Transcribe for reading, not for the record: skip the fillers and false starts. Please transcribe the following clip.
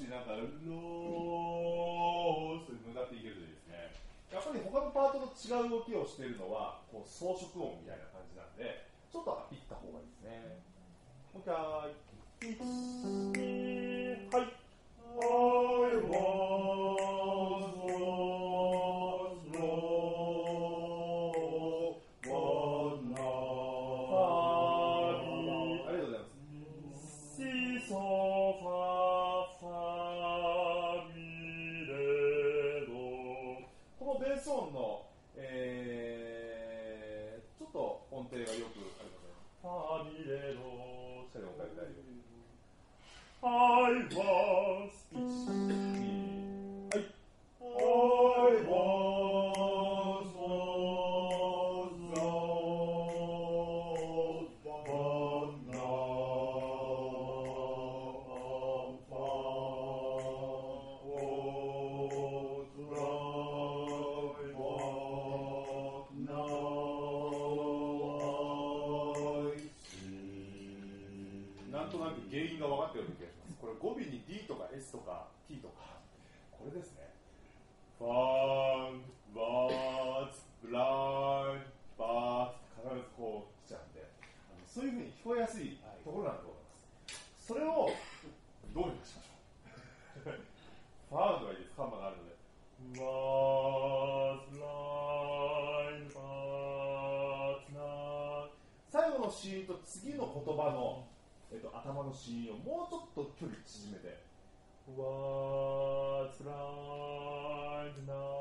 なんかロースと向かっていけるといいですね。やっぱり他のパートと違う動きをしているのはこう装飾音みたいな感じなんで、ちょっといった方がいいですね。もう一回、1、2、はい。I was lost, but now ありがとうございます。See so far, far, このベース音の、ちょっと音程がよくありますね。ファミレドしかでも書いてないよ。I was 1、2、はい。I was lost, but now I'm found. Was right, but now I see. なんとなく原因が分かったような気がします。これ語尾に D とか S とか T とか、これですね。Found, was, blind, but 必ずこう来ちゃうんで、そういうふうに聞こえやすいところなんだと思います。それをどうにかしましょう。Found はいいです。カンマがあるので。Was, blind, but not 最後のシーンと次の言葉の頭のシーンをもうちょっと距離縮めて What's right now